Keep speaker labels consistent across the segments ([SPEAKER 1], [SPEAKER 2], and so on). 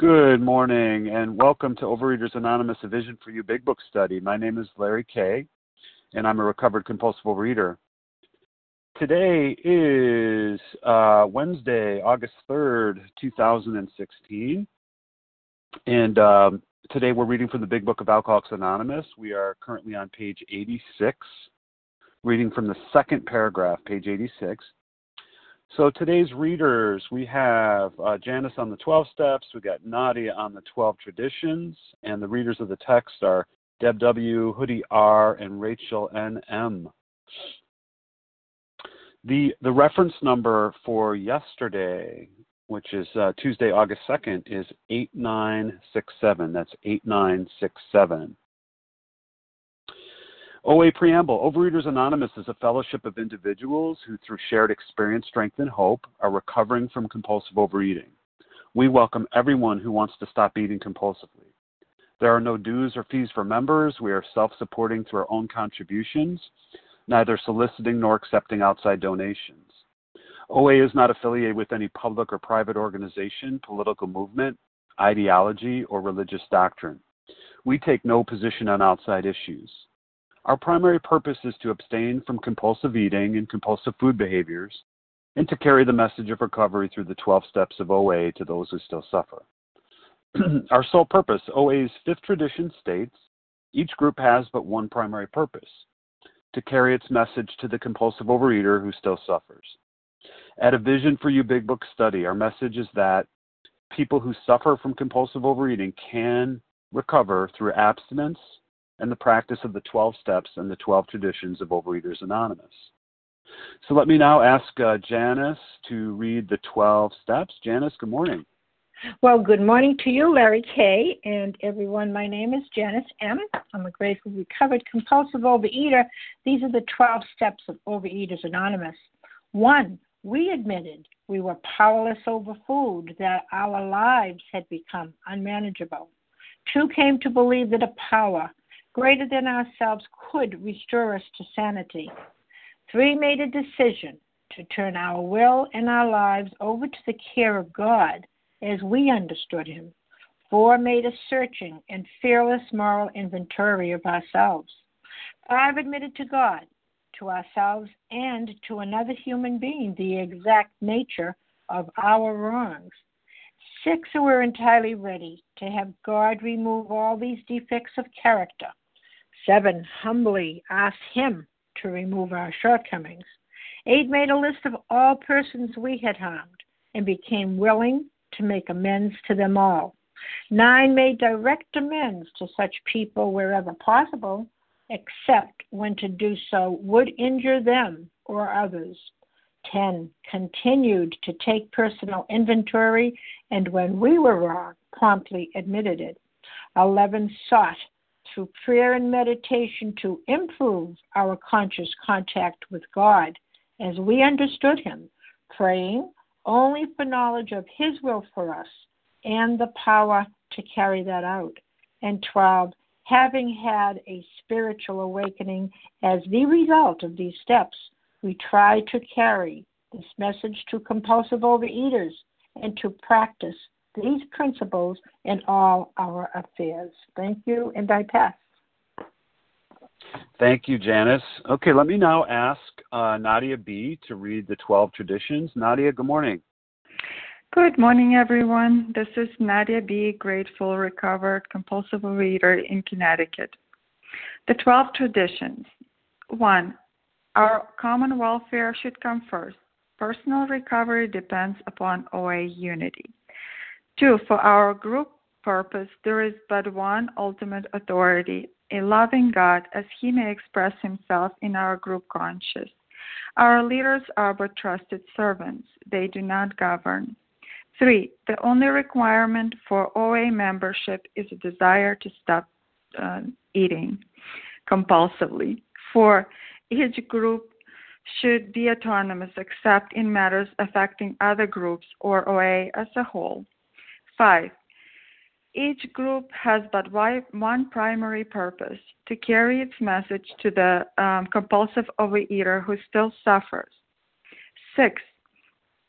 [SPEAKER 1] Good morning and welcome to Overeaters Anonymous, a Vision for You Big Book Study. My name is Larry Kay and I'm a recovered compulsive overeater. Today is Wednesday, August 3rd, 2016. And today we're reading from the Big Book of Alcoholics Anonymous. We are currently on page 86, reading from the second paragraph, page 86. So today's readers, we have Janice on the 12 steps, we got Nadia on the 12 traditions, and the readers of the text are Deb W., Hoodie R., and Rachel N.M. The reference number for yesterday, which is Tuesday, August 2nd, is 8967. That's 8967. OA Preamble. Overeaters Anonymous is a fellowship of individuals who, through shared experience, strength, and hope, are recovering from compulsive overeating. We welcome everyone who wants to stop eating compulsively. There are no dues or fees for members. We are self-supporting through our own contributions, neither soliciting nor accepting outside donations. OA is not affiliated with any public or private organization, political movement, ideology, or religious doctrine. We take no position on outside issues. Our primary purpose is to abstain from compulsive eating and compulsive food behaviors and to carry the message of recovery through the 12 steps of OA to those who still suffer. Our sole purpose, OA's fifth tradition states, each group has but one primary purpose, to carry its message to the compulsive overeater who still suffers. At a Vision for You Big Book Study, our message is that people who suffer from compulsive overeating can recover through abstinence and the practice of the 12 steps and the 12 traditions of Overeaters Anonymous. So let me now ask Janice to read the 12 steps. Janice, good morning.
[SPEAKER 2] Well, good morning to you, Larry K., and everyone. My name is Janice M. I'm a grateful, recovered, compulsive overeater. These are the 12 steps of Overeaters Anonymous. 1, we admitted we were powerless over food, that our lives had become unmanageable. 2, came to believe that a power greater than ourselves could restore us to sanity. 3, made a decision to turn our will and our lives over to the care of God as we understood Him. 4, made a searching and fearless moral inventory of ourselves. 5, admitted to God, to ourselves, and to another human being the exact nature of our wrongs. 6, we're entirely ready to have God remove all these defects of character. 7, humbly asked Him to remove our shortcomings. 8, made a list of all persons we had harmed and became willing to make amends to them all. 9, made direct amends to such people wherever possible, except when to do so would injure them or others. 10, continued to take personal inventory, and when we were wrong, promptly admitted it. 11, sought through prayer and meditation to improve our conscious contact with God as we understood Him, praying only for knowledge of His will for us and the power to carry that out. And 12, having had a spiritual awakening as the result of these steps, we try to carry this message to compulsive overeaters and to practice these principles in all our affairs. Thank you, and I pass.
[SPEAKER 1] Thank you, Janice. Okay, let me now ask Nadia B. to read the 12 traditions. Nadia, good morning.
[SPEAKER 3] Good morning, everyone. This is Nadia B., grateful, recovered, compulsive overeater in Connecticut. The 12 traditions. 1, our common welfare should come first. Personal recovery depends upon OA unity. 2, for our group purpose, there is but one ultimate authority, a loving God, as He may express Himself in our group conscious. Our leaders are but trusted servants. They do not govern. 3, the only requirement for OA membership is a desire to stop eating compulsively. 4, each group should be autonomous except in matters affecting other groups or OA as a whole. 5, each group has but one primary purpose, to carry its message to the compulsive overeater who still suffers. 6,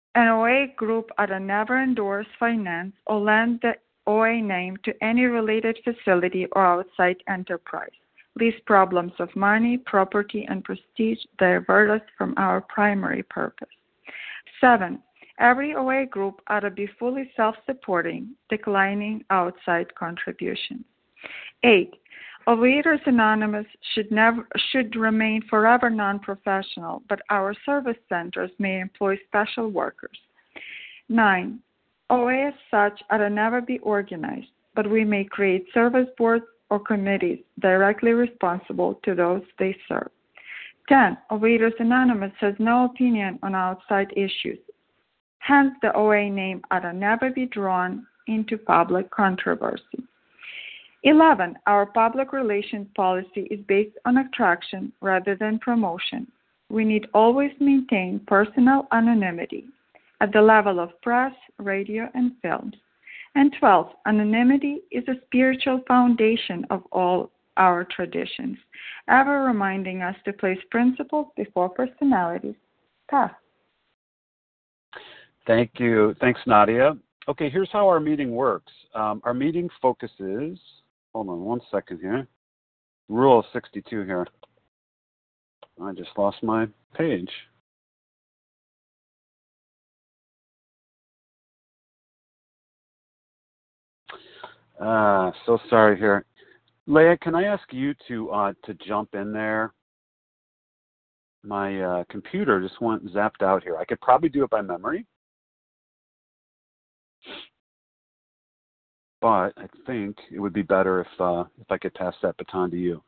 [SPEAKER 3] An OA group ought to never endorse, finance, or lend the OA name to any related facility or outside enterprise. These problems of money, property, and prestige divert us from our primary purpose. 7. Every OA group ought to be fully self-supporting, declining outside contributions. 8. Overeaters Anonymous should remain forever non-professional, but our service centers may employ special workers. 9. OA as such ought to never be organized, but we may create service boards or committees directly responsible to those they serve. 10. Overeaters Anonymous has no opinion on outside issues. Hence, the OA name ought to never be drawn into public controversy. 11. Our public relations policy is based on attraction rather than promotion. We need always maintain personal anonymity at the level of press, radio, and films. And 12. Anonymity is a spiritual foundation of all our traditions, ever reminding us to place principles before personalities. Pass.
[SPEAKER 1] Thank you. Thanks, Nadia. Okay, here's how our meeting works. Our meeting focuses, hold on one second here. Rule of 62 here. I just lost my page. So sorry here. Leah, can I ask you to jump in there? My computer just went zapped out here. I could probably do it by memory, but I think it would be better if I could pass that baton to you.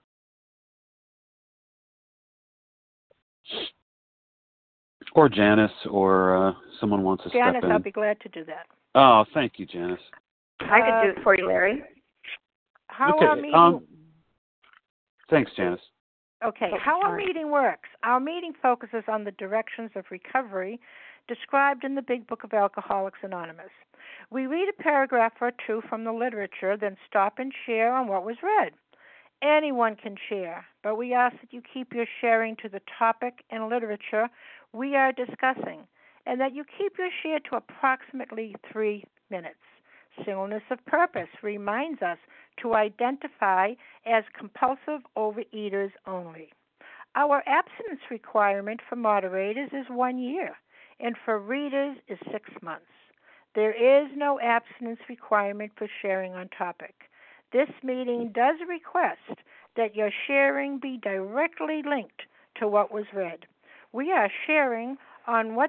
[SPEAKER 1] Or Janice, or someone wants to step in.
[SPEAKER 2] Janice, I'll be glad to do that.
[SPEAKER 1] Oh, thank you, Janice.
[SPEAKER 4] I could do it for you, Larry.
[SPEAKER 2] How our meeting...
[SPEAKER 1] Thanks, Janice.
[SPEAKER 2] Okay, how our meeting works. Our meeting focuses on the directions of recovery described in the Big Book of Alcoholics Anonymous. We read a paragraph or two from the literature, then stop and share on what was read. Anyone can share, but we ask that you keep your sharing to the topic and literature we are discussing, and that you keep your share to approximately 3 minutes. Singleness of purpose reminds us to identify as compulsive overeaters only. Our abstinence requirement for moderators is 1 year, and for readers is 6 months. There is no abstinence requirement for sharing on topic. This meeting does request that your sharing be directly linked to what was read. We are sharing what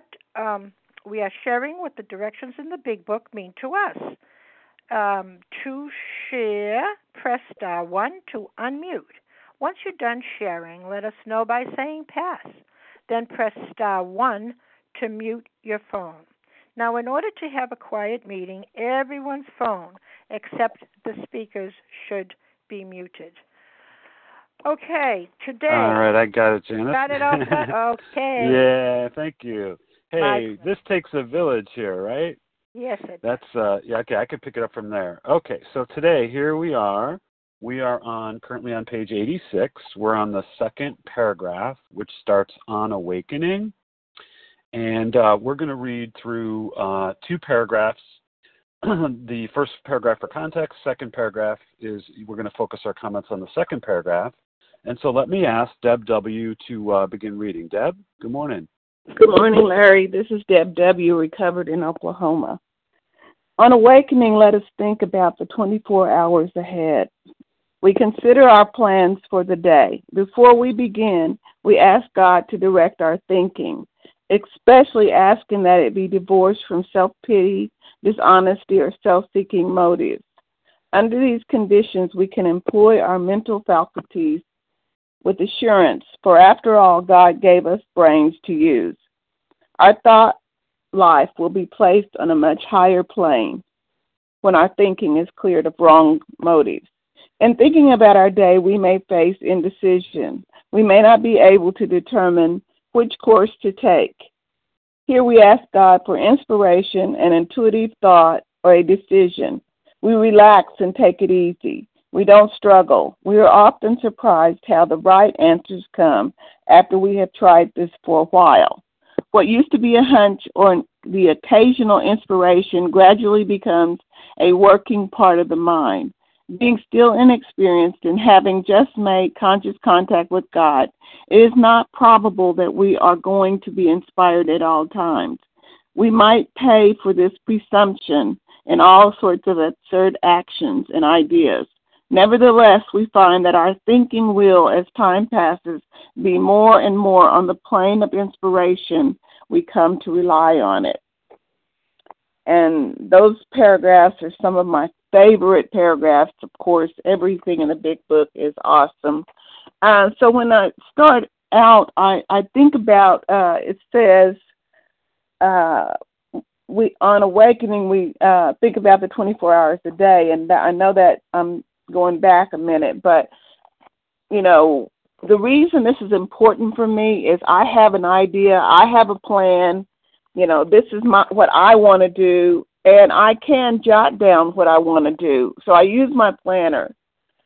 [SPEAKER 2] the directions in the Big Book mean to us. To share, press star 1 to unmute. Once you're done sharing, let us know by saying pass. Then press star 1 to mute your phone. Now, in order to have a quiet meeting, everyone's phone except the speaker's should be muted. Okay, today...
[SPEAKER 1] All right, I got it, Janice.
[SPEAKER 2] Got it all set? Okay.
[SPEAKER 1] Yeah, thank you. Hey, this takes a village here, right?
[SPEAKER 2] Yes, it does.
[SPEAKER 1] That's, yeah, okay, I could pick it up from there. Okay, so today, here we are. We are currently on page 86. We're on the second paragraph, which starts on awakening. And we're going to read through 2 paragraphs. The first paragraph for context, second paragraph is we're going to focus our comments on the second paragraph. And so let me ask Deb W. to begin reading. Deb, good morning.
[SPEAKER 4] Good morning, Larry. This is Deb W., recovered in Oklahoma. On awakening, let us think about the 24 hours ahead. We consider our plans for the day. Before we begin, we ask God to direct our thinking, especially asking that it be divorced from self-pity, dishonesty, or self-seeking motives. Under these conditions, we can employ our mental faculties with assurance, for after all, God gave us brains to use. Our thought life will be placed on a much higher plane when our thinking is cleared of wrong motives. In thinking about our day, we may face indecision. We may not be able to determine which course to take. Here we ask God for inspiration, an intuitive thought, or a decision. We relax and take it easy. We don't struggle. We are often surprised how the right answers come after we have tried this for a while. What used to be a hunch or an the occasional inspiration gradually becomes a working part of the mind. Being still inexperienced and having just made conscious contact with God, it is not probable that we are going to be inspired at all times. We might pay for this presumption in all sorts of absurd actions and ideas. Nevertheless, we find that our thinking will, as time passes, be more and more on the plane of inspiration. We come to rely on it. And those paragraphs are some of my favorite paragraphs. Of course, everything in the big book is awesome. So when I start out, I think about, it says, we on awakening, we think about the 24 hours a day. And I know that I'm going back a minute, but, you know, the reason this is important for me is I have an idea, I have a plan, you know, this is what I want to do, and I can jot down what I want to do. So I use my planner.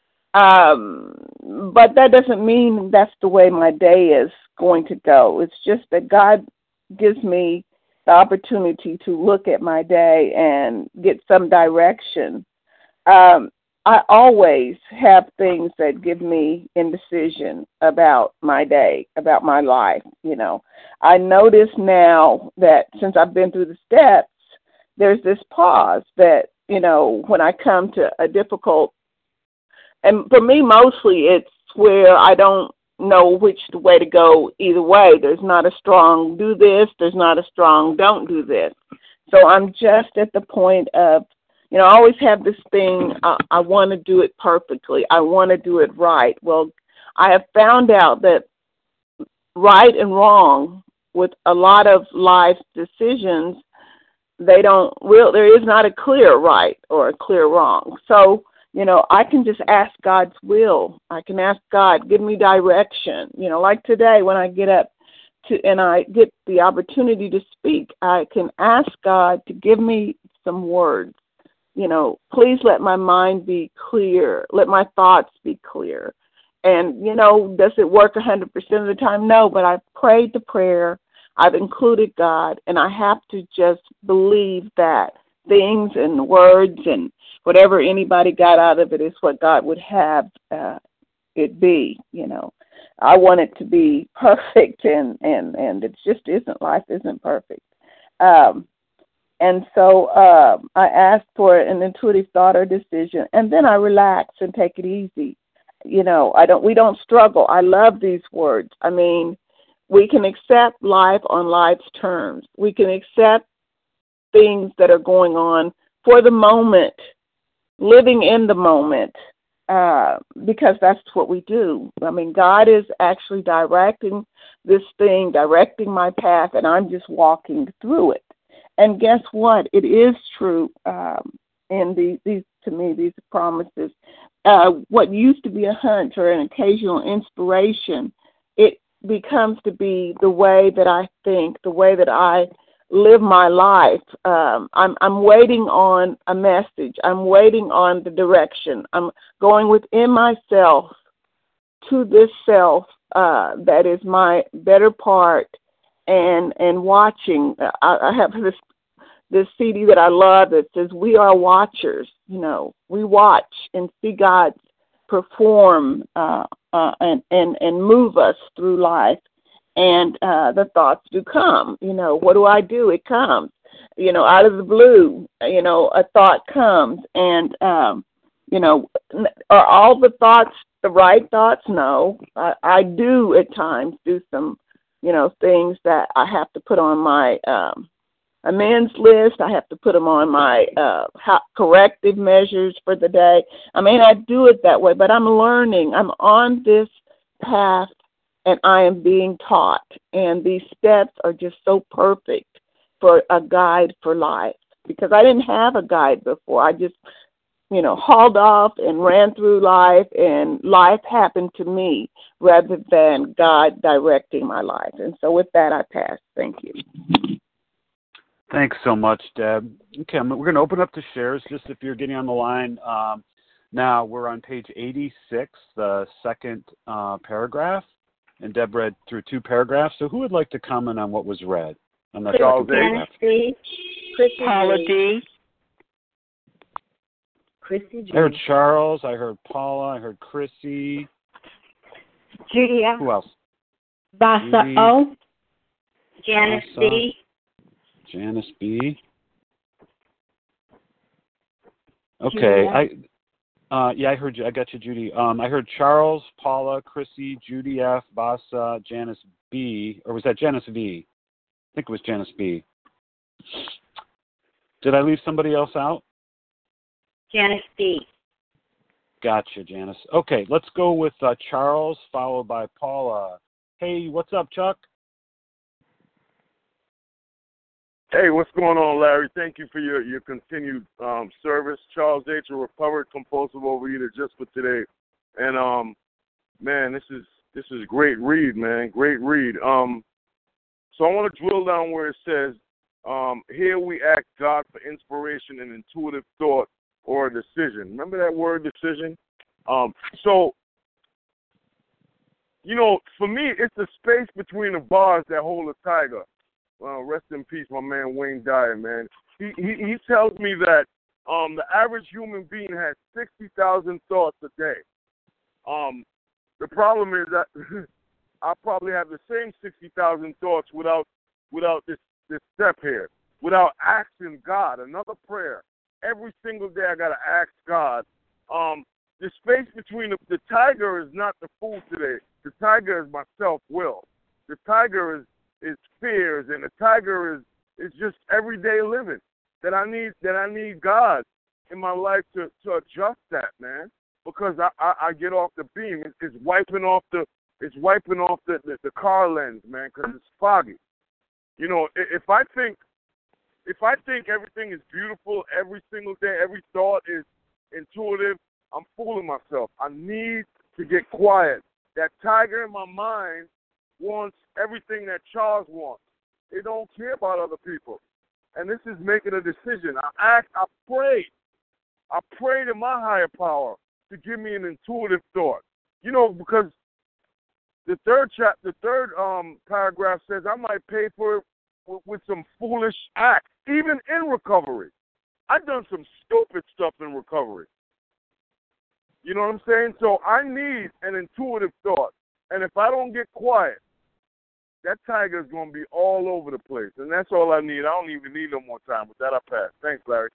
[SPEAKER 4] But that doesn't mean that's the way my day is going to go. It's just that God gives me the opportunity to look at my day and get some direction. I always have things that give me indecision about my day, about my life, you know. I notice now that since I've been through the steps, there's this pause that, you know, when I come to a difficult, and for me mostly it's where I don't know which way to go either way. There's not a strong do this, there's not a strong don't do this. So I'm just at the point of, you know, I always have this thing, I want to do it perfectly. I want to do it right. Well, I have found out that right and wrong with a lot of life decisions, there is not a clear right or a clear wrong. So, you know, I can just ask God's will. I can ask God, give me direction. You know, like today when I get up and I get the opportunity to speak, I can ask God to give me some words. You know, please let my mind be clear. Let my thoughts be clear. And, you know, does it work 100% of the time? No, but I've prayed the prayer. I've included God, and I have to just believe that things and words and whatever anybody got out of it is what God would have it be, you know. I want it to be perfect, and it just isn't. Life isn't perfect. And so I ask for an intuitive thought or decision, and then I relax and take it easy. You know, we don't struggle. I love these words. I mean, we can accept life on life's terms. We can accept things that are going on for the moment, living in the moment, because that's what we do. I mean, God is actually directing this thing, directing my path, and I'm just walking through it. And guess what? It is true in these promises. What used to be a hunch or an occasional inspiration, it becomes to be the way that I think, the way that I live my life. I'm waiting on a message. I'm waiting on the direction. I'm going within myself to this self that is my better part, and watching. I have this CD that I love that says, "We are watchers." You know, we watch and see God perform and move us through life. And the thoughts do come. You know, what do? It comes. You know, out of the blue, you know, a thought comes. And, you know, are all the thoughts the right thoughts? No. I do at times do some, you know, things that I have to put on my amends list. I have to put them on my corrective measures for the day. I may not do it that way, but I'm learning. I'm on this path, and I am being taught. And these steps are just so perfect for a guide for life, because I didn't have a guide before. I just, you know, hauled off and ran through life, and life happened to me rather than God directing my life. And so with that, I pass. Thank you.
[SPEAKER 1] Thanks so much, Deb. Okay, we're going to open up to shares, just if you're getting on the line. Now, we're on page 86, the second paragraph, and Deb read through two paragraphs. So who would like to comment on what was read? I'm not sure.
[SPEAKER 5] Janice B. Chrissy
[SPEAKER 6] Paula D.
[SPEAKER 5] Chrissy G.
[SPEAKER 1] I heard Charles. I heard Paula. I heard Chrissy.
[SPEAKER 2] Judy F.
[SPEAKER 1] Who else?
[SPEAKER 2] Vasa
[SPEAKER 1] Judy.
[SPEAKER 2] O.
[SPEAKER 5] Janice B.
[SPEAKER 1] Janice B. Okay. I heard you. I got you, Judy. I heard Charles, Paula, Chrissy, Judy F, Vasa, Janice B, or was that Janice V? I think it was Janice B. Did I leave somebody else out?
[SPEAKER 5] Janice B.
[SPEAKER 1] Gotcha, Janice. Okay, let's go with Charles, followed by Paula. Hey, what's up, Chuck?
[SPEAKER 7] Hey, what's going on, Larry? Thank you for your continued service. Charles H., a recovered compulsive overeater, just for today. And man, this is a great read, man. Great read. So I want to drill down where it says, here we ask God for inspiration and intuitive thought or a decision. Remember that word, decision? So, you know, for me, it's the space between the bars that hold a tiger. Rest in peace, my man Wayne Dyer, man. He tells me that the average human being has 60,000 thoughts a day. The problem is that I probably have the same 60,000 thoughts without this step here, without asking God, another prayer. Every single day I got to ask God. The space between the tiger is not the food today. The tiger is my self-will. The tiger is fears, and the tiger is just everyday living. That I need God in my life to adjust that, man. Because I get off the beam. It's wiping off the car lens, man, because it's foggy. You know, if I think everything is beautiful every single day, every thought is intuitive, I'm fooling myself. I need to get quiet. That tiger in my mind wants everything that Charles wants. They don't care about other people. And this is making a decision. I pray to my higher power to give me an intuitive thought. You know, because the third paragraph says I might pay for it with some foolish acts, even in recovery. I've done some stupid stuff in recovery. You know what I'm saying? So I need an intuitive thought. And if I don't get quiet, that tiger is going to be all over the place. And that's all I need. I don't even need no more time. With that, I pass. Thanks, Larry.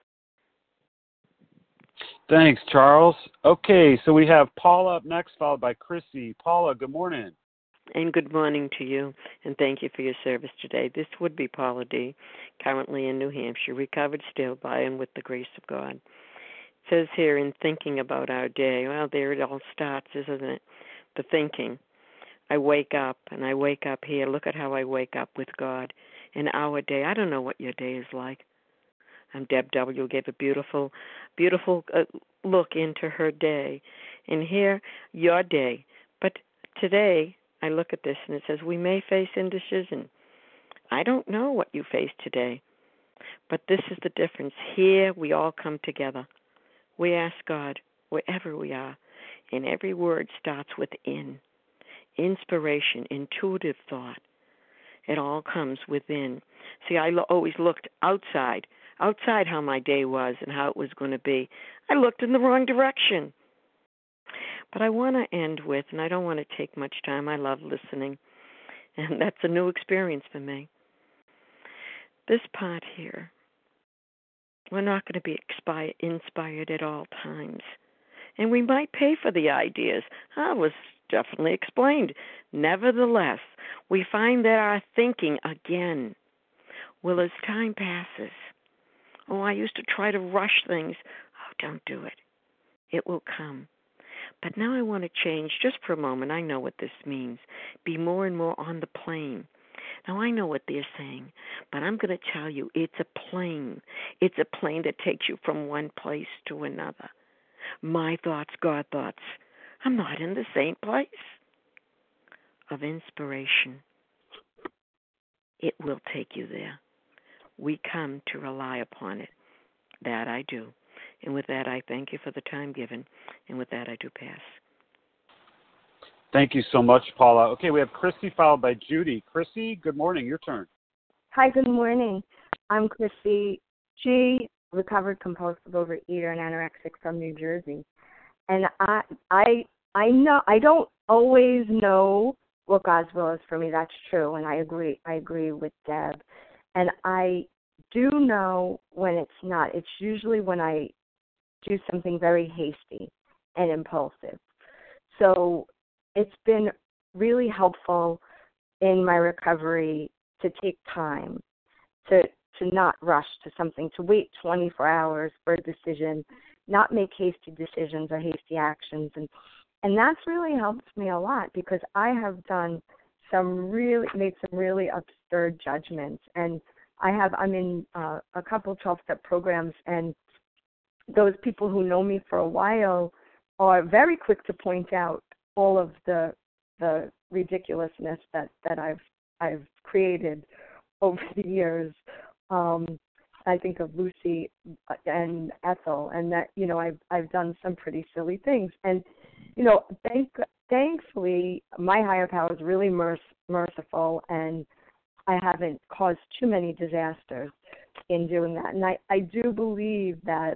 [SPEAKER 1] Thanks, Charles. Okay, so we have Paula up next, followed by Chrissy. Paula, good morning.
[SPEAKER 6] And good morning to you, and thank you for your service today. This would be Paula D., currently in New Hampshire, recovered still by and with the grace of God. It says here, in thinking about our day, well, there it all starts, isn't it? The thinking. I wake up here. Look at how I wake up with God in our day. I don't know what your day is like. Deb W. gave a beautiful look into her day. And here, your day. But today, I look at this and it says, we may face indecision. I don't know what you face today. But this is the difference. Here, we all come together. We ask God, wherever we are, and every word starts with in. Inspiration, intuitive thought. It all comes within. See, I always looked outside how my day was and how it was going to be. I looked in the wrong direction. But I want to end with, and I don't want to take much time, I love listening, and that's a new experience for me. This part here, we're not going to be inspired at all times. And we might pay for the ideas. I was definitely explained. Nevertheless, we find that our thinking, again, will as time passes. Oh, I used to try to rush things. Oh, don't do it. It will come. But now I want to change just for a moment. I know what this means. Be more and more on the plane. Now, I know what they're saying, but I'm going to tell you it's a plane. It's a plane that takes you from one place to another. My thoughts, God thoughts. I'm not in the same place. Of inspiration. It will take you there. We come to rely upon it. That I do. And with that, I thank you for the time given. And with that, I do pass.
[SPEAKER 1] Thank you so much, Paula. Okay, we have Chrissy followed by Judy. Chrissy, good morning. Your turn.
[SPEAKER 5] Hi, good morning. I'm Chrissy G., recovered compulsive overeater and anorexic from New Jersey. And I know I don't always know what God's will is for me. That's true, and I agree. I agree with Deb. And I do know when it's not. It's usually when I do something very hasty and impulsive. So it's been really helpful in my recovery to take time, to not rush to something, to wait 24 hours for a decision, not make hasty decisions or hasty actions. And that's really helped me a lot because I have made some really absurd judgments. And I'm in a couple 12-step programs, and those people who know me for a while are very quick to point out all of the ridiculousness that I've created over the years. I think of Lucy and Ethel, and that I've done some pretty silly things, and thankfully my higher power is really merciful, and I haven't caused too many disasters in doing that. And I do believe that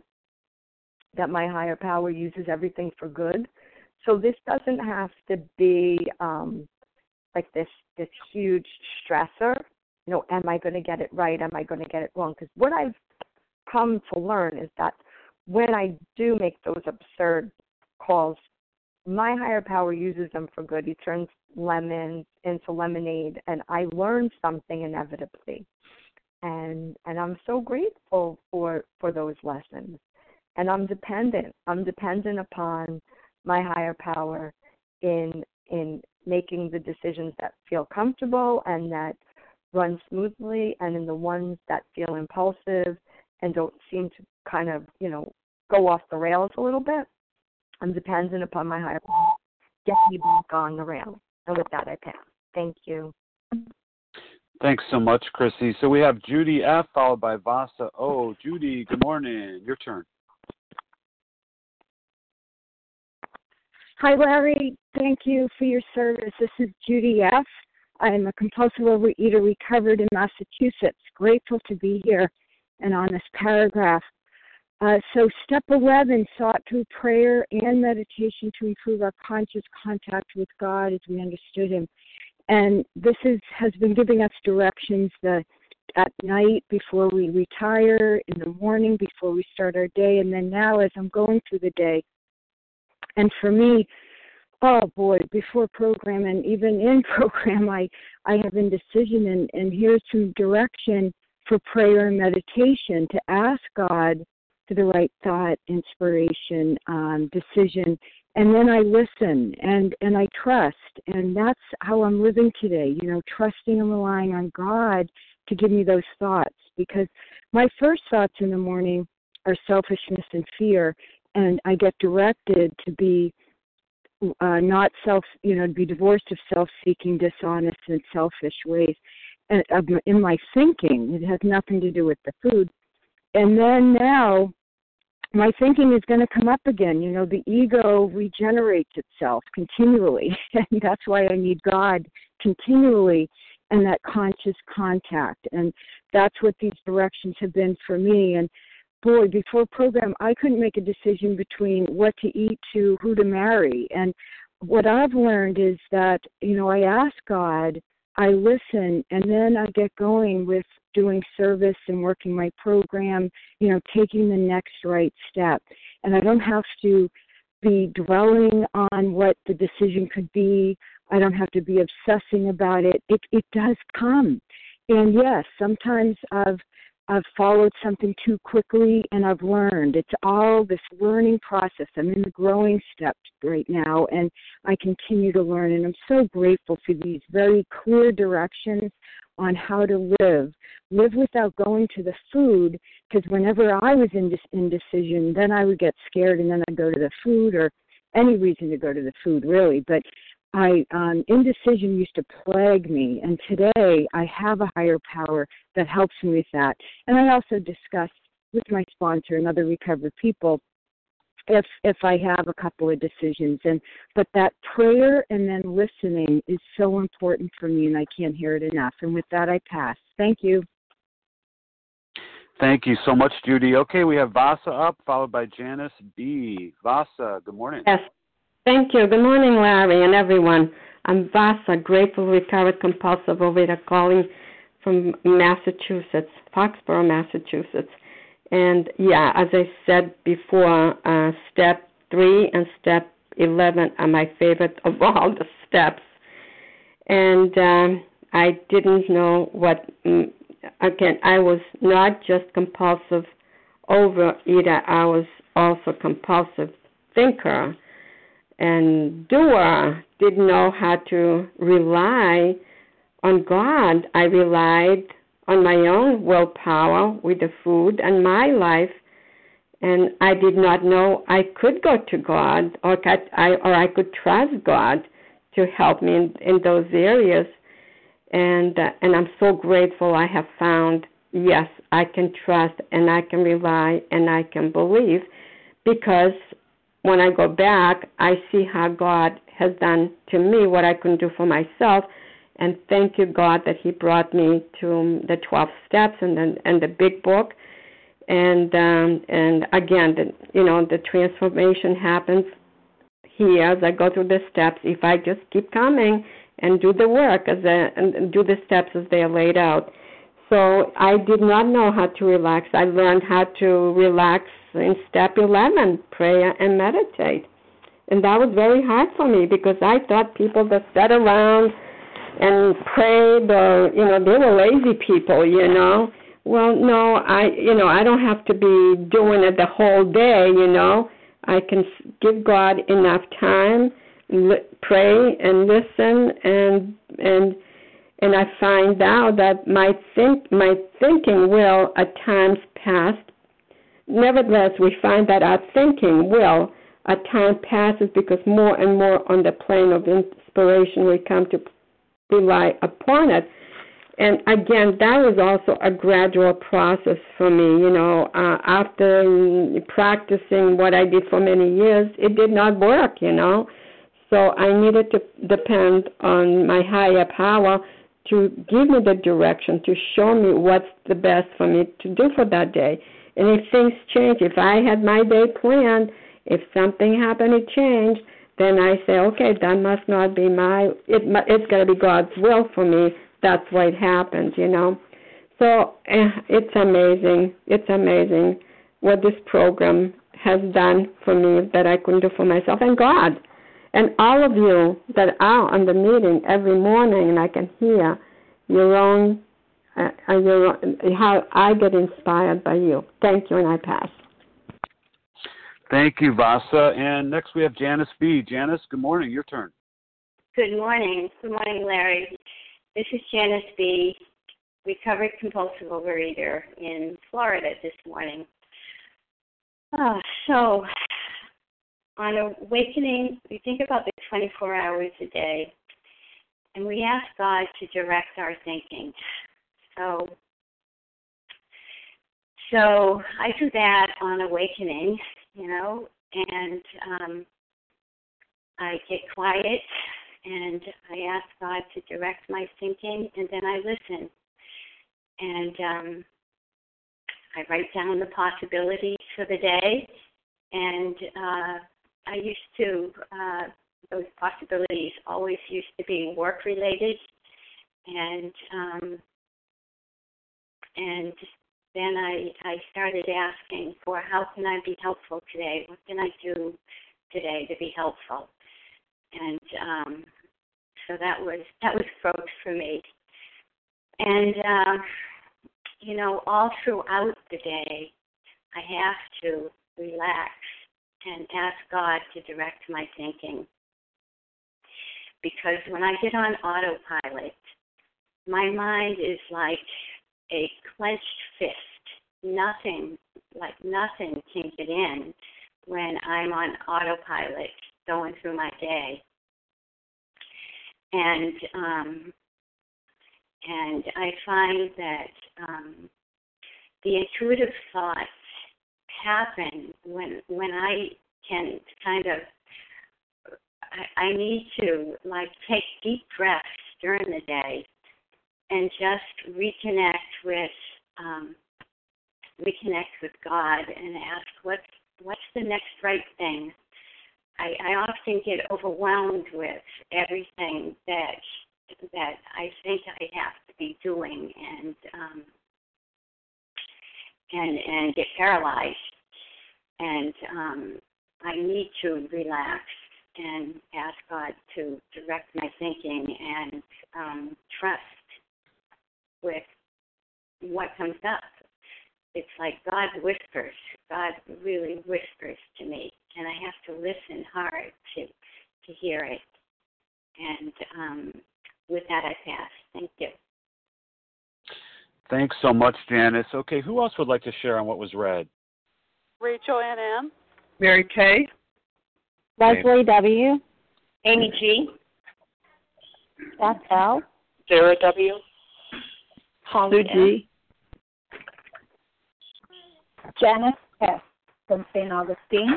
[SPEAKER 5] my higher power uses everything for good. So this doesn't have to be like this huge stressor. Am I going to get it right? Am I going to get it wrong? Because what I've come to learn is that when I do make those absurd calls, my higher power uses them for good. He turns lemons into lemonade, and I learn something inevitably. And I'm so grateful for those lessons. And I'm dependent. I'm dependent upon my higher power in making the decisions that feel comfortable and that run smoothly, and in the ones that feel impulsive and don't seem to kind of, go off the rails a little bit, I'm dependent upon my higher power to get me back on the rails. And with that, I pass. Thank you.
[SPEAKER 1] Thanks so much, Chrissy. So we have Judy F. followed by Vasa O. Judy, good morning. Your turn.
[SPEAKER 8] Hi, Larry. Thank you for your service. This is Judy F. I'm a compulsive overeater recovered in Massachusetts. Grateful to be here and on this paragraph. So step 11, sought through prayer and meditation to improve our conscious contact with God as we understood Him. And this has been giving us directions at night before we retire, in the morning before we start our day, and then now as I'm going through the day. And for me, oh boy, before program and even in program, I have indecision, and here's some direction for prayer and meditation to ask God for the right thought, inspiration, decision, and then I listen and I trust, and that's how I'm living today, trusting and relying on God to give me those thoughts, because my first thoughts in the morning are selfishness and fear, and I get directed to be not to be divorced of self-seeking, dishonest, and selfish ways. And in my thinking, it has nothing to do with the food. And then now, my thinking is going to come up again. The ego regenerates itself continually, and that's why I need God continually and that conscious contact. And that's what these directions have been for me. And boy, before program, I couldn't make a decision between what to eat to who to marry. And what I've learned is that, I ask God, I listen, and then I get going with doing service and working my program, taking the next right step. And I don't have to be dwelling on what the decision could be. I don't have to be obsessing about it. It does come. And yes, sometimes I've followed something too quickly, and I've learned. It's all this learning process. I'm in the growing steps right now, and I continue to learn. And I'm so grateful for these very clear directions on how to live without going to the food, because whenever I was in indecision, then I would get scared, and then I'd go to the food, or any reason to go to the food, really. But indecision used to plague me, and today I have a higher power that helps me with that. And I also discussed with my sponsor and other recovered people if I have a couple of decisions. But that prayer and then listening is so important for me, and I can't hear it enough. And with that, I pass. Thank you.
[SPEAKER 1] Thank you so much, Judy. Okay, we have Vasa up, followed by Janice B. Vasa, good morning.
[SPEAKER 9] Yes, thank you. Good morning, Larry and everyone. I'm Vasa, grateful, recovered, compulsive overeater, calling from Massachusetts, Foxborough, Massachusetts. And yeah, as I said before, step 3 and step 11 are my favorite of all the steps. And I didn't know what, again, I was not just compulsive overeater, I was also compulsive thinker and doer. Didn't know how to rely on God. I relied on my own willpower with the food and my life, and I did not know I could go to God or I could trust God to help me in those areas. And I'm so grateful I have found, yes, I can trust and I can rely and I can believe, because when I go back, I see how God has done to me what I couldn't do for myself. And thank you, God, that He brought me to the 12 steps and the big book. And again, the transformation happens here as I go through the steps. If I just keep coming and do the work and do the steps as they are laid out. So I did not know how to relax. I learned how to relax in step 11, prayer and meditate. And that was very hard for me, because I thought people that sat around and prayed, or, they were lazy people, Well, no, I don't have to be doing it the whole day, I can give God enough time, pray and listen, and I find out that my thinking will at times pass. Nevertheless, we find that our thinking will at times passes, because more and more on the plane of inspiration we come to rely upon it. And again, that was also a gradual process for me. After practicing what I did for many years, it did not work, So I needed to depend on my higher power to give me the direction, to show me what's the best for me to do for that day. And if things change, if I had my day planned, if something happened, it changed, then I say, okay, that must not be it's got to be God's will for me. That's why it happens, So it's amazing. It's amazing what this program has done for me that I couldn't do for myself. And God, and all of you that are on the meeting every morning, and I can hear how I get inspired by you. Thank you, and I pass.
[SPEAKER 1] Thank you, Vasa. And next we have Janice B. Janice, good morning. Your turn.
[SPEAKER 10] Good morning. Good morning, Larry. This is Janice B., recovered compulsive overeater in Florida this morning. So, on awakening, we think about the 24 hours a day, and we ask God to direct our thinking. So I do that on awakening, and I get quiet, and I ask God to direct my thinking, and then I listen. And I write down the possibilities for the day, and I used to, those possibilities always used to be work-related, and then I started asking for how can I be helpful today? What can I do today to be helpful? And so that was growth for me. And all throughout the day, I have to relax and ask God to direct my thinking. Because when I get on autopilot, my mind is like a clenched fist. Nothing can get in when I'm on autopilot going through my day. And I find that the intuitive thoughts happen when I can kind of, I need to like take deep breaths during the day and just reconnect with God and ask what's the next right thing. I often get overwhelmed with everything that I think I have to be doing and get paralyzed. And I need to relax and ask God to direct my thinking and trust with what comes up. It's like God whispers. God really whispers to me, and I have to listen hard to hear it. And with that, I pass. Thank you.
[SPEAKER 1] Thanks so much, Janice. Okay, who else would like to share on what was read?
[SPEAKER 11] Rachel N.M.
[SPEAKER 4] Mary Kay.
[SPEAKER 12] Leslie W.
[SPEAKER 5] Amy G.
[SPEAKER 12] Beth L.
[SPEAKER 4] Sarah W.
[SPEAKER 12] Holly G. Janice S. from St. Augustine.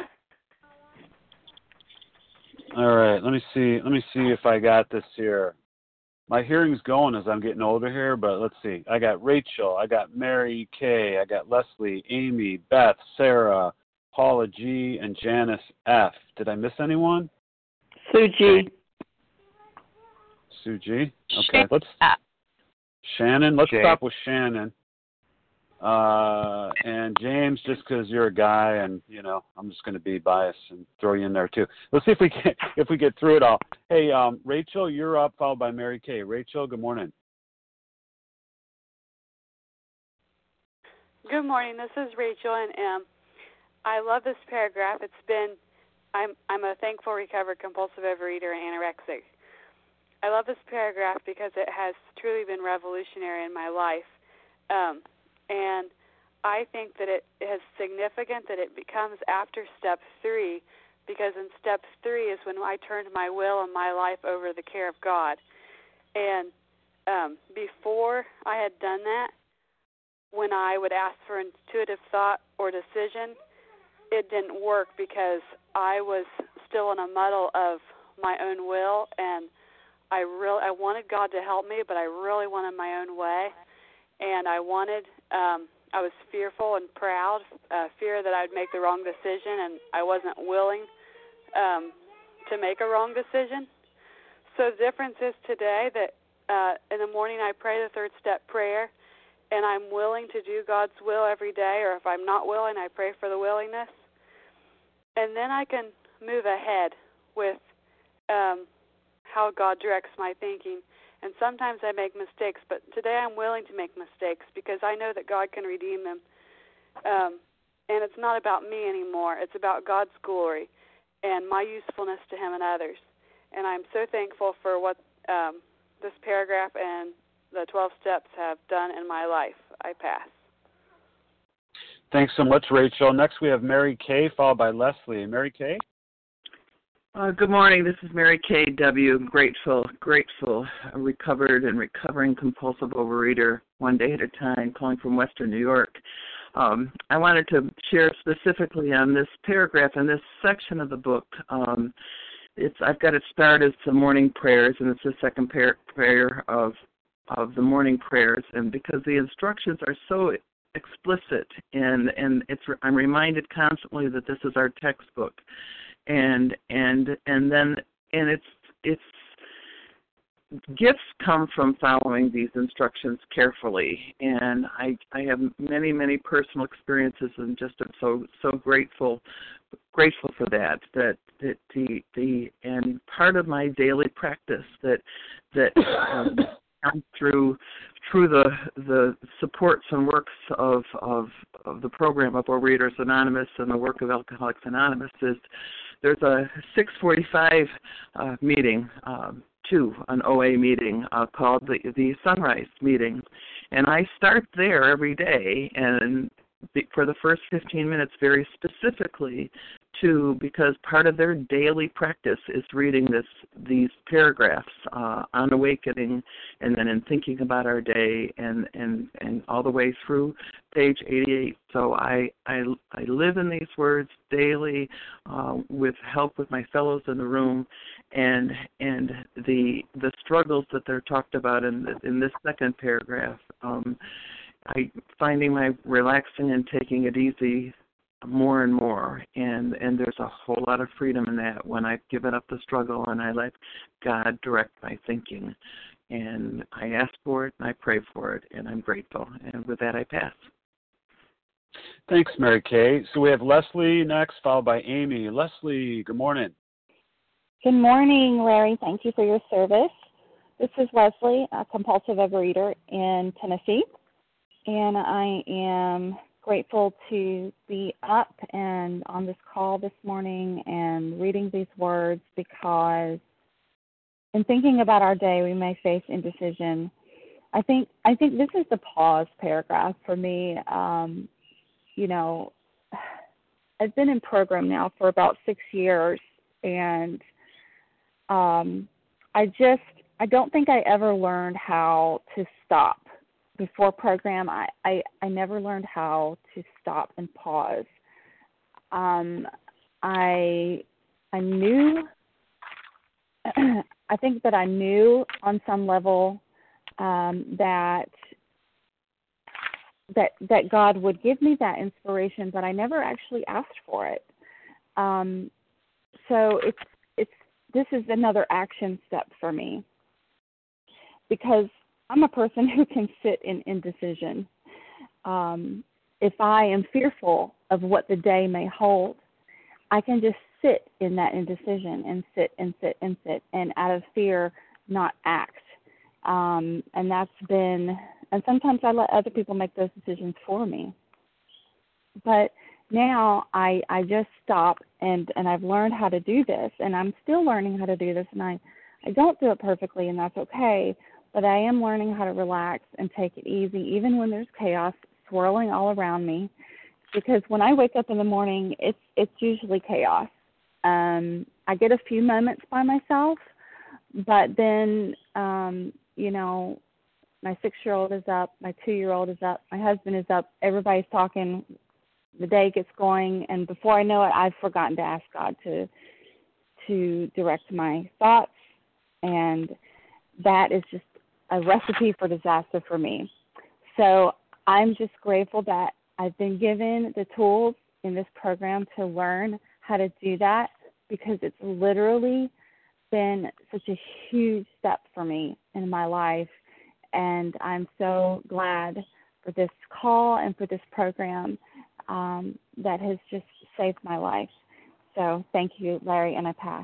[SPEAKER 1] All right, let me see if I got this here. My hearing's going as I'm getting older here, but let's see. I got Rachel, I got Mary Kay, I got Leslie, Amy, Beth, Sarah, Paula G, and Janice F. Did I miss anyone?
[SPEAKER 9] Sue G.
[SPEAKER 1] Sue G. Okay, Shannon. Let's stop with Shannon. And James, just because you're a guy, and I'm just going to be biased and throw you in there too. Let's see if we get through it all. Hey, Rachel, you're up, followed by Mary Kay. Rachel, good morning.
[SPEAKER 11] Good morning. This is Rachel and M. I love this paragraph. I'm a thankful recovered compulsive overeater and anorexic. I love this paragraph because it has truly been revolutionary in my life. And I think that it is significant that it becomes after step 3, because in step 3 is when I turned my will and my life over to the care of God. And before I had done that, when I would ask for intuitive thought or decision, it didn't work because I was still in a muddle of my own will, and I wanted God to help me, but I really wanted my own way. And I was fearful and proud, fear that I'd make the wrong decision, and I wasn't willing to make a wrong decision. So the difference is today that in the morning I pray the 3rd step prayer, and I'm willing to do God's will every day, or if I'm not willing, I pray for the willingness. And then I can move ahead with how God directs my thinking. And sometimes I make mistakes, but today I'm willing to make mistakes because I know that God can redeem them. And it's not about me anymore. It's about God's glory and my usefulness to Him and others. And I'm so thankful for what this paragraph and the 12 steps have done in my life. I pass.
[SPEAKER 1] Thanks so much, Rachel. Next we have Mary Kay, followed by Leslie. Mary Kay?
[SPEAKER 4] Good morning. This is Mary Kay W. Grateful, recovered and recovering compulsive overeater, one day at a time, calling from Western New York. I wanted to share specifically on this paragraph in this section of the book. I've got it started as the morning prayers, and it's the second prayer of the morning prayers, and because the instructions are so explicit, and I'm reminded constantly that this is our textbook. And its gifts come from following these instructions carefully, and I have many personal experiences, and just am so grateful for that and part of my daily practice that comes through the supports and works of the program of Overeaters Anonymous and the work of Alcoholics Anonymous is there's a 6:45 meeting, an OA meeting called the Sunrise meeting, and I start there every day and for the first 15 minutes very specifically too, because part of their daily practice is reading these paragraphs on awakening, and then in thinking about our day, and all the way through page 88. So I live in these words daily with help with my fellows in the room, and the struggles that they're talked about in this second paragraph. I finding my relaxing and taking it easy more and more, and there's a whole lot of freedom in that when I've given up the struggle and I let God direct my thinking. And I ask for it and I pray for it, and I'm grateful. And with that, I pass.
[SPEAKER 1] Thanks, Mary Kay. So we have Leslie next, followed by Amy. Leslie, good morning.
[SPEAKER 13] Good morning, Larry. Thank you for your service. This is Leslie, a compulsive overeater in Tennessee, and I am grateful to be up and on this call this morning and reading these words, because in thinking about our day, we may face indecision. I think this is the pause paragraph for me. You know, I've been in program now for about 6 years, and I don't think I ever learned how to stop. Before program, I never learned how to stop and pause. I knew, I think that I knew on some level that God would give me that inspiration, but I never actually asked for it. So this is another action step for me, because I'm a person who can sit in indecision. If I am fearful of what the day may hold, I can just sit in that indecision and sit and sit and sit, and out of fear, not act. And sometimes I let other people make those decisions for me. But now I just stop, and I've learned how to do this, and I'm still learning how to do this, and I don't do it perfectly, and that's okay. But I am learning how to relax and take it easy, even when there's chaos swirling all around me. Because when I wake up in the morning, it's usually chaos. I get a few moments by myself, but then, you know, my 6-year-old is up, my 2-year-old is up, my husband is up, everybody's talking, the day gets going, and before I know it, I've forgotten to ask God to direct my thoughts, and that is just a recipe for disaster for me. So I'm just grateful that I've been given the tools in this program to learn how to do that, because it's literally been such a huge step for me in my life. And I'm so glad for this call and for this program that has just saved my life. So thank you, Larry, and I pass.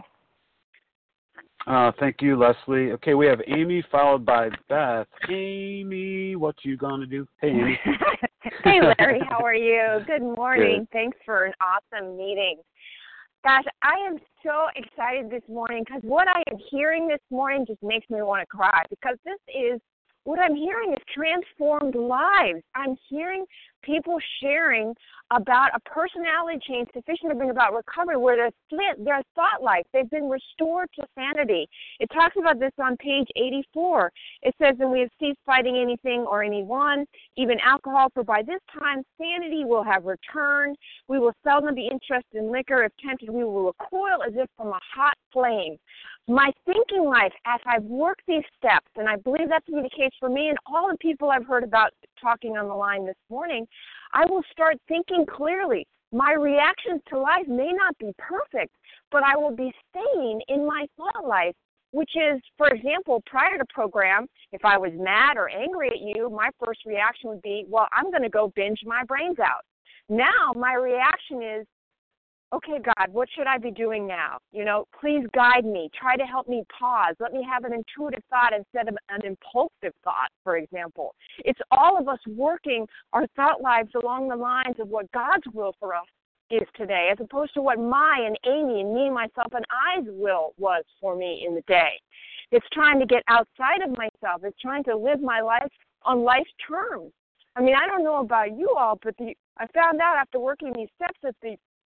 [SPEAKER 1] Thank you, Leslie. Okay, we have Amy followed by Beth. Amy, what you gonna do? Hey, Amy.
[SPEAKER 14] Hey, Larry, how are you? Good morning.
[SPEAKER 1] Good.
[SPEAKER 14] Thanks for an awesome meeting. Gosh, I am so excited this morning, because what I am hearing this morning just makes me want to cry, because what I'm hearing is transformed lives. I'm hearing people sharing about a personality change sufficient to bring about recovery, where their thought life, they've been restored to sanity. It talks about this on page 84. It says, and we have ceased fighting anything or anyone, even alcohol, for by this time sanity will have returned. We will seldom be interested in liquor. If tempted, we will recoil as if from a hot flame. My thinking life, as I've worked these steps, and I believe that's to be the case for me and all the people I've heard about talking on the line this morning, I will start thinking clearly. My reactions to life may not be perfect, but I will be staying in my thought life, which is, for example, prior to program, if I was mad or angry at you, my first reaction would be, well, I'm going to go binge my brains out. Now my reaction is, okay, God, what should I be doing now? You know, please guide me. Try to help me pause. Let me have an intuitive thought instead of an impulsive thought, for example. It's all of us working our thought lives along the lines of what God's will for us is today, as opposed to what my and Amy and me, myself, and I's will was for me in the day. It's trying to get outside of myself. It's trying to live my life on life's terms. I mean, I don't know about you all, but I found out after working these steps that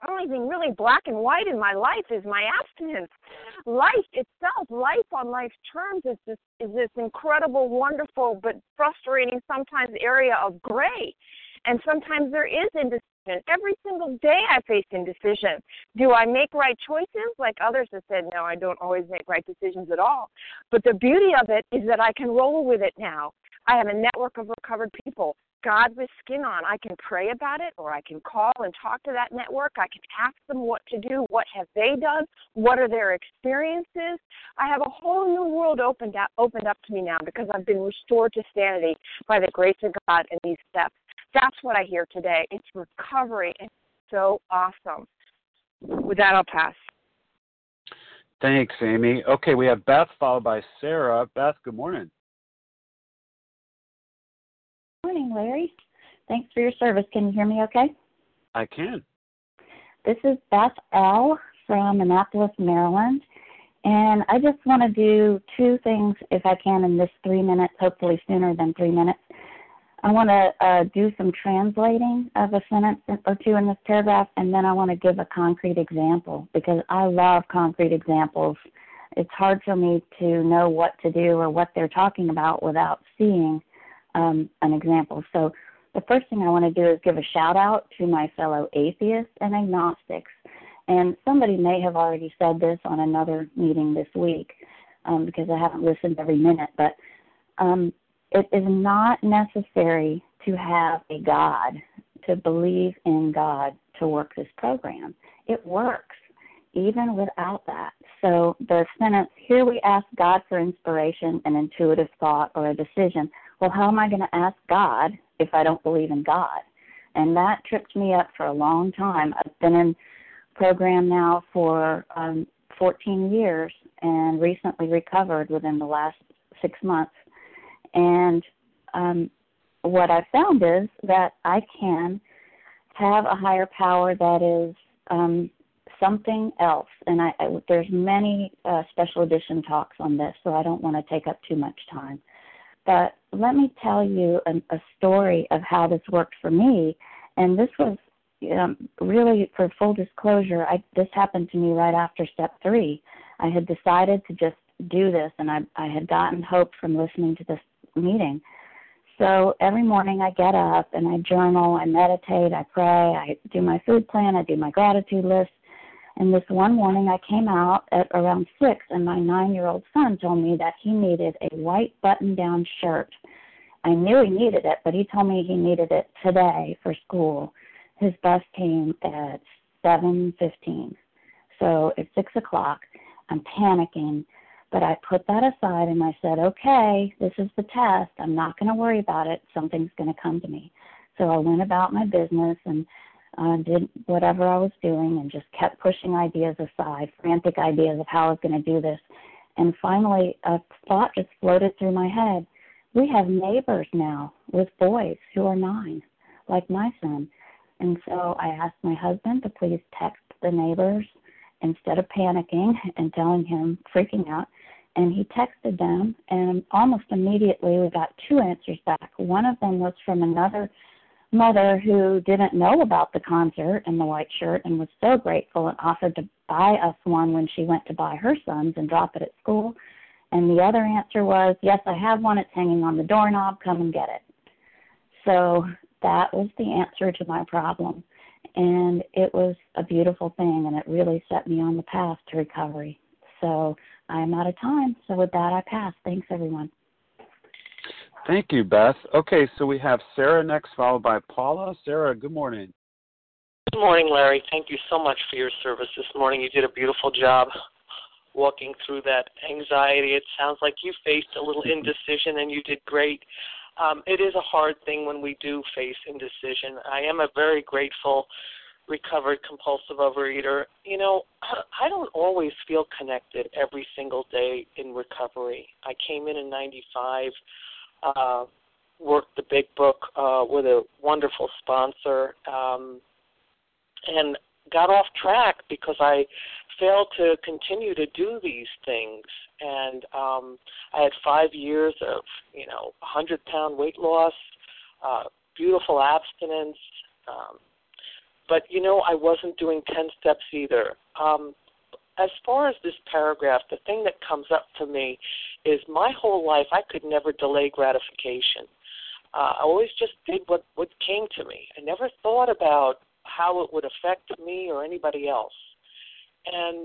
[SPEAKER 14] only thing really black and white in my life is my abstinence. Life itself, life on life's terms is this incredible, wonderful, but frustrating sometimes area of gray. And sometimes there is indecision. Every single day I face indecision. Do I make right choices? Like others have said, no, I don't always make right decisions at all. But the beauty of it is that I can roll with it now. I have a network of recovered people. God with skin on. I can pray about it, or I can call and talk to that network. I can ask them what to do. What have they done? What are their experiences? I have a whole new world opened up to me now because I've been restored to sanity by the grace of God in these steps. That's what I hear today. It's recovery. It's so awesome. With that, I'll pass.
[SPEAKER 1] Thanks, Amy. Okay, we have Beth followed by Sarah. Beth, good morning.
[SPEAKER 12] Good morning, Larry. Thanks for your service. Can you hear me okay?
[SPEAKER 1] I can.
[SPEAKER 12] This is Beth L. from Annapolis, Maryland. And I just want to do two things, if I can, in this 3 minutes, hopefully sooner than 3 minutes. I want to do some translating of a sentence or two in this paragraph, and then I want to give a concrete example because I love concrete examples. It's hard for me to know what to do or what they're talking about without seeing an example. So the first thing I want to do is give a shout out to my fellow atheists and agnostics. And somebody may have already said this on another meeting this week because I haven't listened every minute, but it is not necessary to have a God, to believe in God to work this program. It works even without that. So the sentence, here we ask God for inspiration, an intuitive thought, or a decision. Well, how am I going to ask God if I don't believe in God? And that tripped me up for a long time. I've been in program now for 14 years and recently recovered within the last 6 months. And what I found is that I can have a higher power that is something else. And there's many special edition talks on this, so I don't want to take up too much time. But let me tell you a story of how this worked for me. And this was really, for full disclosure, this happened to me right after step 3. I had decided to just do this, and I had gotten hope from listening to this meeting. So every morning I get up and I journal, I meditate, I pray, I do my food plan, I do my gratitude list. And this one morning I came out at around 6, and my 9-year-old son told me that he needed a white button-down shirt. I knew he needed it, but he told me he needed it today for school. His bus came at 7:15. So at 6 o'clock, I'm panicking. But I put that aside and I said, okay, this is the test. I'm not going to worry about it. Something's going to come to me. So I went about my business and did whatever I was doing and just kept pushing ideas aside, frantic ideas of how I was going to do this. And finally, a thought just floated through my head. We have neighbors now with boys who are 9, like my son. And so I asked my husband to please text the neighbors instead of panicking and telling him, freaking out. And he texted them, and almost immediately we got 2 answers back. One of them was from another mother who didn't know about the concert and the white shirt and was so grateful and offered to buy us one when she went to buy her son's and drop it at school. And the other answer was, yes, I have one. It's hanging on the doorknob. Come and get it. So that was the answer to my problem. And it was a beautiful thing, and it really set me on the path to recovery. So I'm out of time. So with that, I pass. Thanks, everyone.
[SPEAKER 1] Thank you, Beth. Okay, so we have Sarah next, followed by Paula. Sarah, good morning.
[SPEAKER 15] Good morning, Larry. Thank you so much for your service this morning. You did a beautiful job walking through that anxiety. It sounds like you faced a little indecision, and you did great. It is a hard thing when we do face indecision. I am a very grateful recovered compulsive overeater. You know, I don't always feel connected every single day in recovery. I came in 95, worked the big book with a wonderful sponsor, and got off track because I failed to continue to do these things. And I had 5 years of, 100-pound weight loss, beautiful abstinence, But, I wasn't doing 10 steps either. As far as this paragraph, the thing that comes up for me is my whole life I could never delay gratification. I always just did what came to me. I never thought about how it would affect me or anybody else. And,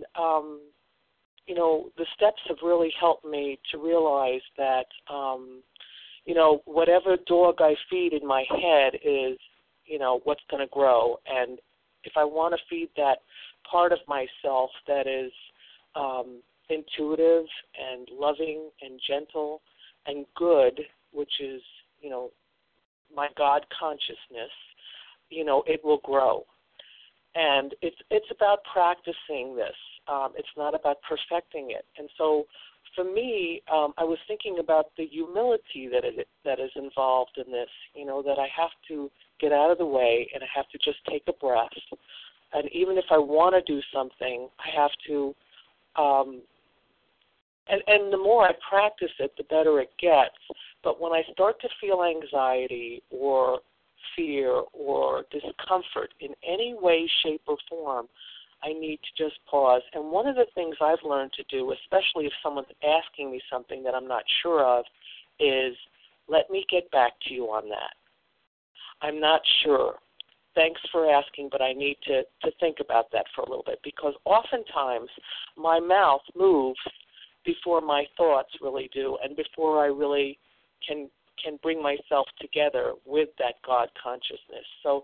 [SPEAKER 15] the steps have really helped me to realize that, whatever dog I feed in my head is, what's going to grow. And if I want to feed that part of myself that is intuitive and loving and gentle and good, which is, my God consciousness, it will grow. And it's about practicing this. It's not about perfecting it. And so for me, I was thinking about the humility that is involved in this, that I have to get out of the way and I have to just take a breath. And even if I want to do something, I have to, and the more I practice it, the better it gets. But when I start to feel anxiety or fear or discomfort in any way, shape, or form, I need to just pause. And one of the things I've learned to do, especially if someone's asking me something that I'm not sure of, is let me get back to you on that. I'm not sure. Thanks for asking, but I need to think about that for a little bit, because oftentimes my mouth moves before my thoughts really do, and before I really can bring myself together with that God consciousness. So,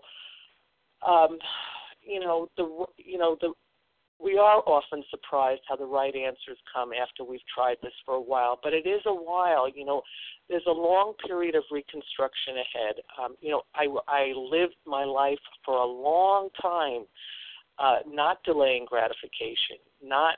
[SPEAKER 15] we are often surprised how the right answers come after we've tried this for a while, but it is a while. There's a long period of reconstruction ahead. I lived my life for a long time, not delaying gratification, not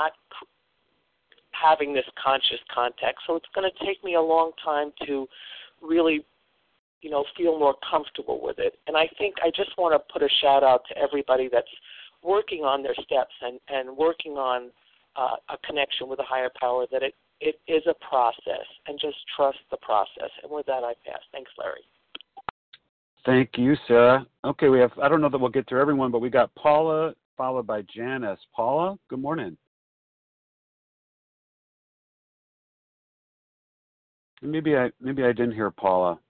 [SPEAKER 15] having this conscious contact. So it's going to take me a long time to really, feel more comfortable with it. And I think I just want to put a shout out to everybody that's working on their steps and working on a connection with a higher power, that it is a process, and just trust the process. And with that, I pass. Thanks, Larry.
[SPEAKER 1] Thank you, Sarah. Okay, I don't know that we'll get to everyone, but we got Paula followed by Janice. Paula, good morning. Maybe I didn't hear Paula.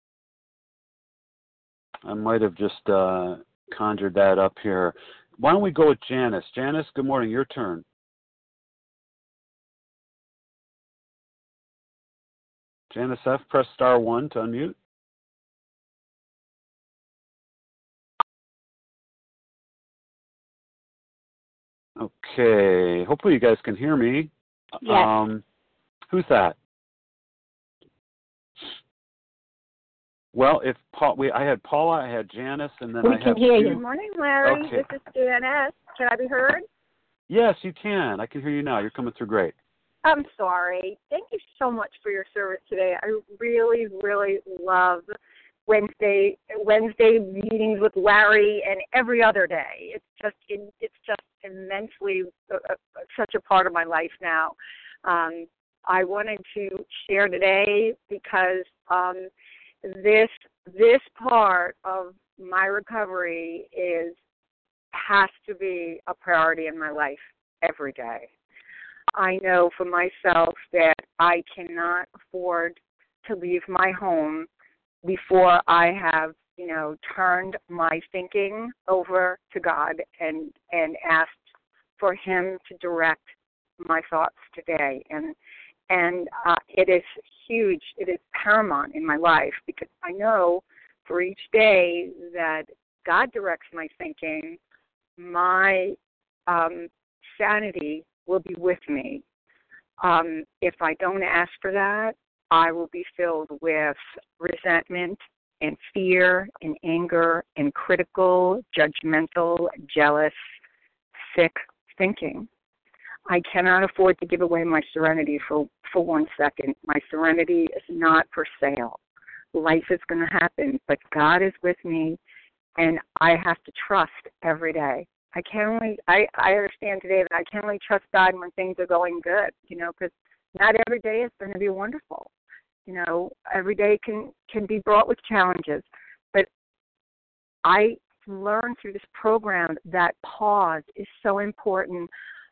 [SPEAKER 1] I might have just conjured that up here. Why don't we go with Janice? Janice, good morning. Your turn. Janice F., press *1 to unmute. Okay. Hopefully you guys can hear me.
[SPEAKER 12] Yes.
[SPEAKER 1] Who's that? Well, I had Paula, I had Janice, and then I have you.
[SPEAKER 14] Good morning, Larry.
[SPEAKER 1] Okay.
[SPEAKER 14] This is Janice. Can I be heard?
[SPEAKER 1] Yes, you can. I can hear you now. You're coming through great.
[SPEAKER 14] I'm sorry. Thank you so much for your service today. I really, really love Wednesday meetings with Larry and every other day. It's just immensely such a part of my life now. I wanted to share today because this part of my recovery has to be a priority in my life every day. I know for myself that I cannot afford to leave my home before I have, turned my thinking over to God and asked for Him to direct my thoughts today. And it is huge. It is paramount in my life, because I know for each day that God directs my thinking, my sanity will be with me. If I don't ask for that, I will be filled with resentment and fear and anger and critical, judgmental, jealous, sick thinking. I cannot afford to give away my serenity for 1 second. My serenity is not for sale. Life is going to happen, but God is with me, and I have to trust every day. I understand today that I can only trust God when things are going good, because not every day is going to be wonderful. Every day can be brought with challenges, but I learned through this program that pause is so important.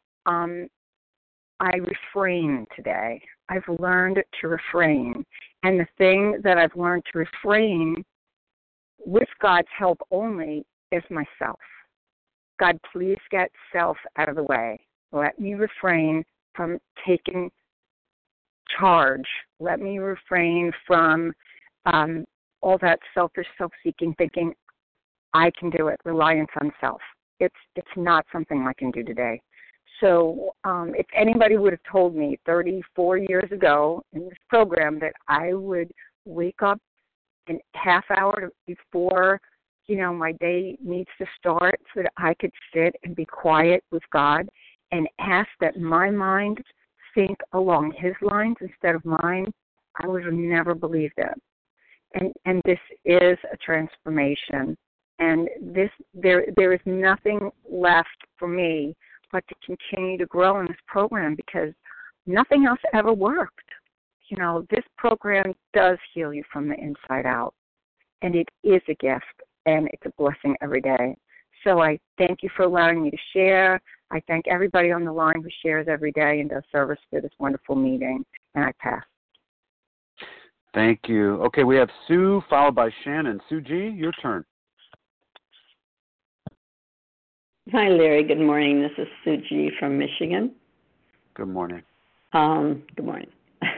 [SPEAKER 14] I refrain today. I've learned to refrain. And the thing that I've learned to refrain with God's help only is myself. God, please get self out of the way. Let me refrain from taking charge. Let me refrain from all that selfish, self-seeking thinking. I can do it. Reliance on self. It's not something I can do today. So if anybody would have told me 34 years ago in this program that I would wake up a half hour before, my day needs to start so that I could sit and be quiet with God and ask that my mind think along His lines instead of mine, I would have never believed it. And this is a transformation. And there is nothing left for me but to continue to grow in this program because nothing else ever worked. This program does heal you from the inside out, and it is a gift, and it's a blessing every day. So I thank you for allowing me to share. I thank everybody on the line who shares every day and does service for this wonderful meeting, and I pass.
[SPEAKER 1] Thank you. Okay, we have Sue followed by Shannon. Sue G., your turn.
[SPEAKER 16] Hi, Larry. Good morning. This is Sue G. from Michigan.
[SPEAKER 1] Good morning.
[SPEAKER 16] Good morning.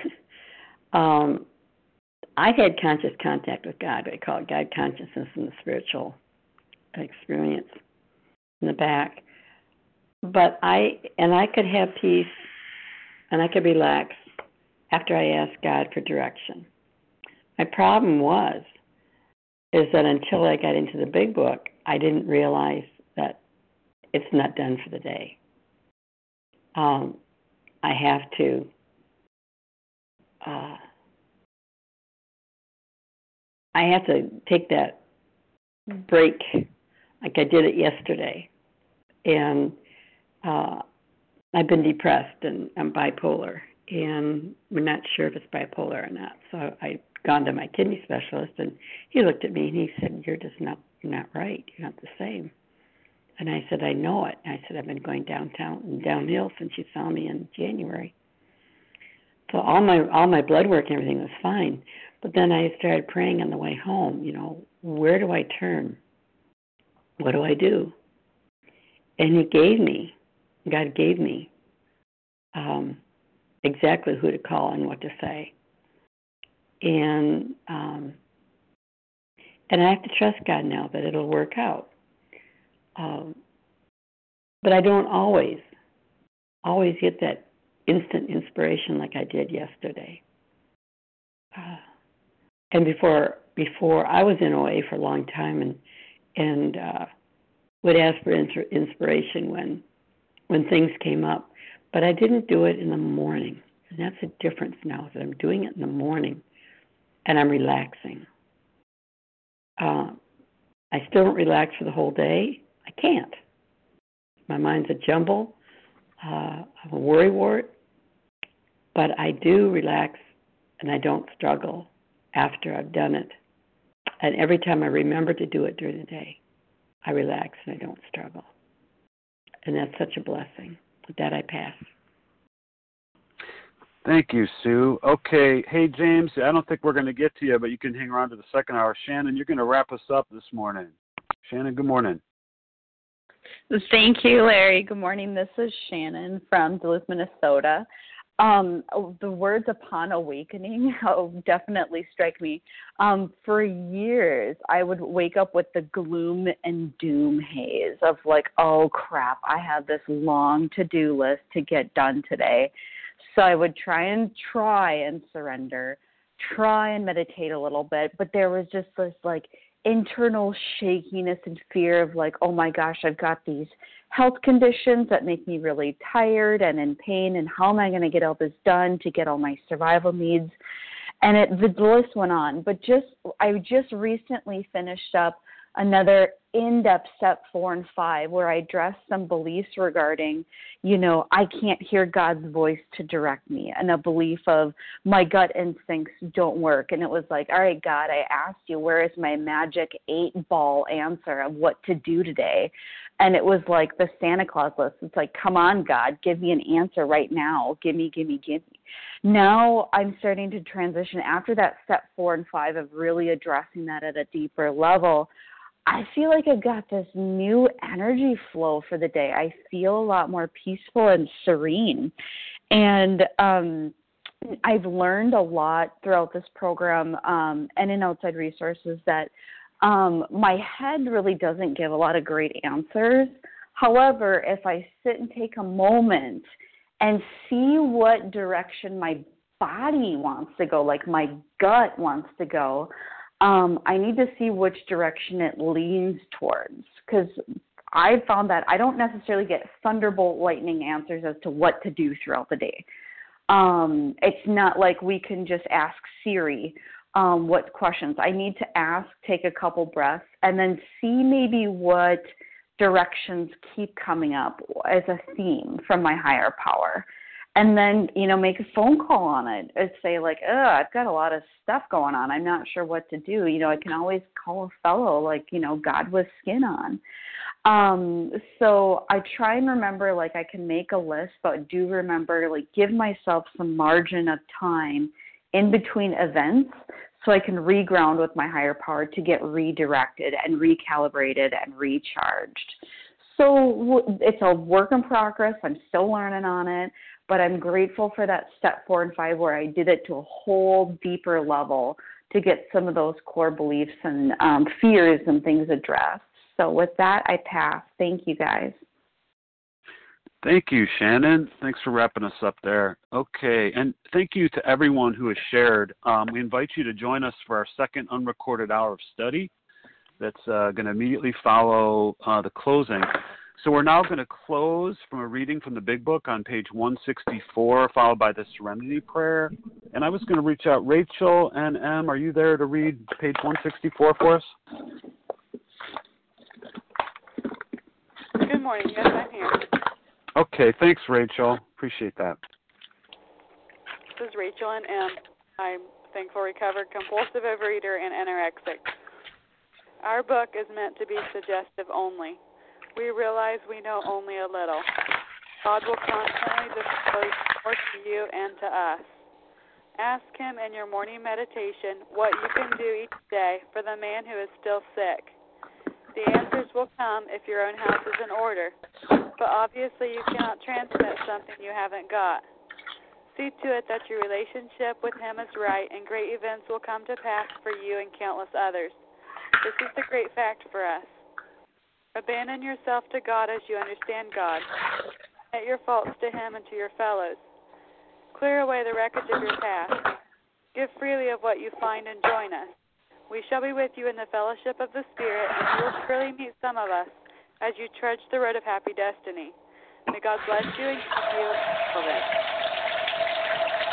[SPEAKER 16] I had conscious contact with God. I call it God consciousness in the spiritual experience in the back. But I could have peace and I could relax after I asked God for direction. My problem is that until I got into the big book, I didn't realize that it's not done for the day. I have to take that break like I did it yesterday. And I've been depressed and I'm bipolar. And we're not sure if it's bipolar or not. So I've gone to my kidney specialist and he looked at me and he said, you're not right. You're not the same. And I said, I know it. And I said, I've been going downhill since you saw me in January. So all my blood work and everything was fine. But then I started praying on the way home, where do I turn? What do I do? And God gave me exactly who to call and what to say. And I have to trust God now that it'll work out. But I don't always get that instant inspiration like I did yesterday. And before I was in OA for a long time and would ask for inspiration when things came up. But I didn't do it in the morning. And that's a difference now, that I'm doing it in the morning and I'm relaxing. I still don't relax for the whole day. I can't. My mind's a jumble. I'm a worrywart. But I do relax and I don't struggle after I've done it. And every time I remember to do it during the day, I relax and I don't struggle. And that's such a blessing. With that, I pass.
[SPEAKER 1] Thank you, Sue. Okay. Hey, James, I don't think we're going to get to you, but you can hang around to the second hour. Shannon, you're going to wrap us up this morning. Shannon, good morning.
[SPEAKER 17] Thank you, Larry. Good morning. This is Shannon from Duluth, Minnesota. The words upon awakening definitely strike me. For years, I would wake up with the gloom and doom haze of like, oh crap, I have this long to-do list to get done today. So I would try and surrender, try and meditate a little bit, but there was just this like internal shakiness and fear of like, oh my gosh, I've got these health conditions that make me really tired and in pain, and how am I going to get all this done to get all my survival needs? And the list went on. But I just recently finished up another in-depth step 4 and 5 where I addressed some beliefs regarding, I can't hear God's voice to direct me, and a belief of my gut instincts don't work. And it was like, all right, God, I asked you, where is my magic 8-ball answer of what to do today? And it was like the Santa Claus list. It's like, come on, God, give me an answer right now. Give me. Now I'm starting to transition after that step 4 and 5 of really addressing that at a deeper level. I feel like I've got this new energy flow for the day. I feel a lot more peaceful and serene. And I've learned a lot throughout this program and in outside resources that my head really doesn't give a lot of great answers. However, if I sit and take a moment and see what direction my body wants to go, like my gut wants to go, I need to see which direction it leans towards, because I found that I don't necessarily get thunderbolt lightning answers as to what to do throughout the day. It's not like we can just ask Siri what questions. I need to ask, take a couple breaths, and then see maybe what directions keep coming up as a theme from my higher power. And then, make a phone call on it and say like, I've got a lot of stuff going on. I'm not sure what to do. I can always call a fellow like, God with skin on. So I try and remember, like, I can make a list, but do remember, like, give myself some margin of time in between events so I can reground with my higher power to get redirected and recalibrated and recharged. So it's a work in progress. I'm still learning on it, but I'm grateful for that step 4 and 5 where I did it to a whole deeper level to get some of those core beliefs and fears and things addressed. So with that, I pass. Thank you, guys.
[SPEAKER 1] Thank you, Shannon. Thanks for wrapping us up there. Okay, and thank you to everyone who has shared. We invite you to join us for our second unrecorded hour of study that's going to immediately follow the closing. So we're now going to close from a reading from the Big Book on page 164, followed by the Serenity Prayer. And I was going to reach out. Rachel and Em, are you there to read page 164 for us?
[SPEAKER 11] Good morning. Yes, I'm here.
[SPEAKER 1] Okay, thanks, Rachel. Appreciate that.
[SPEAKER 11] This is Rachel and Em. I'm thankful, recovered, compulsive overeater, and anorexic. Our book is meant to be suggestive only. We realize we know only a little. God will constantly disclose more to you and to us. Ask Him in your morning meditation what you can do each day for the man who is still sick. The answers will come if your own house is in order, but obviously you cannot transmit something you haven't got. See to it that your relationship with Him is right, and great events will come to pass for you and countless others. This is the great fact for us. Abandon yourself to God as you understand God. Admit your faults to Him and to your fellows. Clear away the wreckage of your past. Give freely of what you find and join us. We shall be with you in the fellowship of the Spirit, and you will surely meet some of us as you trudge the road of happy destiny. May God bless you and keep you. Till then.